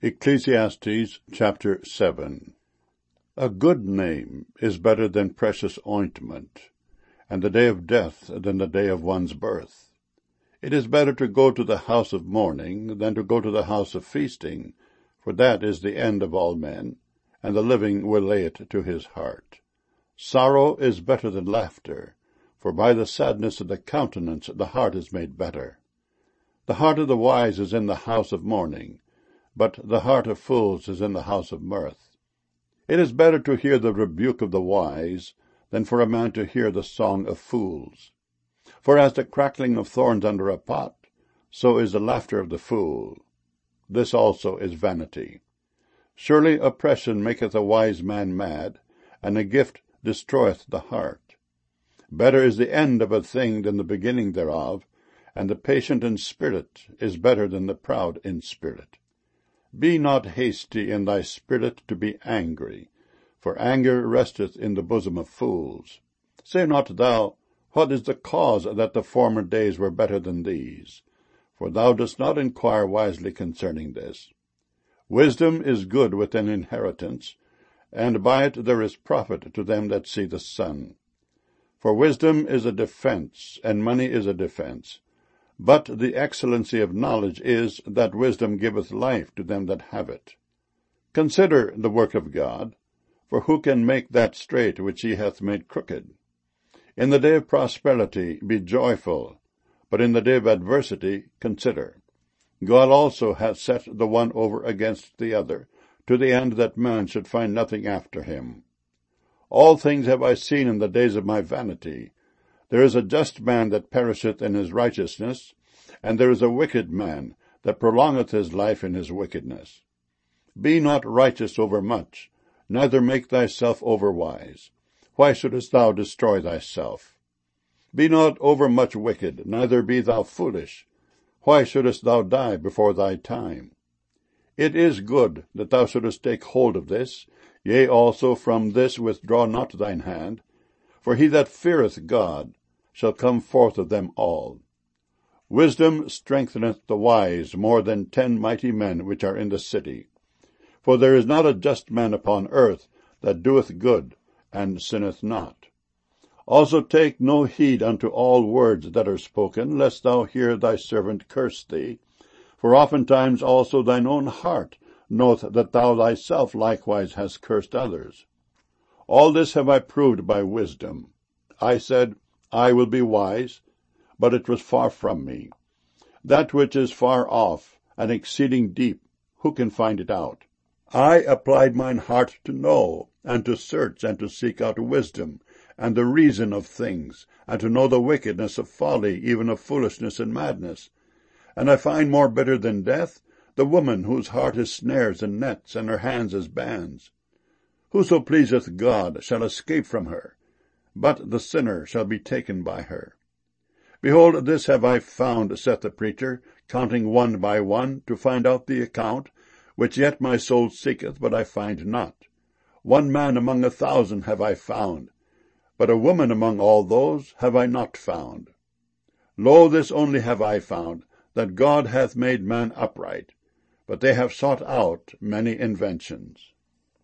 Ecclesiastes chapter 7. A good name is better than precious ointment, and the day of death than the day of one's birth. It is better to go to the house of mourning than to go to the house of feasting, for that is the end of all men, and the living will lay it to his heart. Sorrow is better than laughter, for by the sadness of the countenance the heart is made better. The heart of the wise is in the house of mourning, but the heart of fools is in the house of mirth. It is better to hear the rebuke of the wise than for a man to hear the song of fools. For as the crackling of thorns under a pot, so is the laughter of the fool. This also is vanity. Surely oppression maketh a wise man mad, and a gift destroyeth the heart. Better is the end of a thing than the beginning thereof, and the patient in spirit is better than the proud in spirit. Be not hasty in thy spirit to be angry, for anger resteth in the bosom of fools. Say not thou, What is the cause that the former days were better than these? For thou dost not inquire wisely concerning this. Wisdom is good with an inheritance, and by it there is profit to them that see the sun. For wisdom is a defense, and money is a defense. But the excellency of knowledge is that wisdom giveth life to them that have it. Consider the work of God, for who can make that straight which he hath made crooked? In the day of prosperity be joyful, but in the day of adversity consider. God also hath set the one over against the other, to the end that man should find nothing after him. All things have I seen in the days of my vanity. There is a just man that perisheth in his righteousness, and there is a wicked man that prolongeth his life in his wickedness. Be not righteous over much, neither make thyself over wise. Why shouldest thou destroy thyself? Be not over much wicked, neither be thou foolish. Why shouldest thou die before thy time? It is good that thou shouldest take hold of this, yea, also from this withdraw not thine hand. For he that feareth God shall come forth of them all. Wisdom strengtheneth the wise more than 10 mighty men which are in the city. For there is not a just man upon earth that doeth good, and sinneth not. Also take no heed unto all words that are spoken, lest thou hear thy servant curse thee. For oftentimes also thine own heart knoweth that thou thyself likewise hast cursed others. All this have I proved by wisdom. I said, I will be wise, but it was far from me. That which is far off, and exceeding deep, who can find it out? I applied mine heart to know, and to search, and to seek out wisdom, and the reason of things, and to know the wickedness of folly, even of foolishness and madness. And I find more bitter than death the woman whose heart is snares and nets, and her hands as bands. Whoso pleaseth God shall escape from her, but the sinner shall be taken by her. Behold, this have I found, saith the preacher, counting one by one, to find out the account, which yet my soul seeketh, but I find not. 1 man among 1,000 have I found, but a woman among all those have I not found. Lo, this only have I found, that God hath made man upright, but they have sought out many inventions.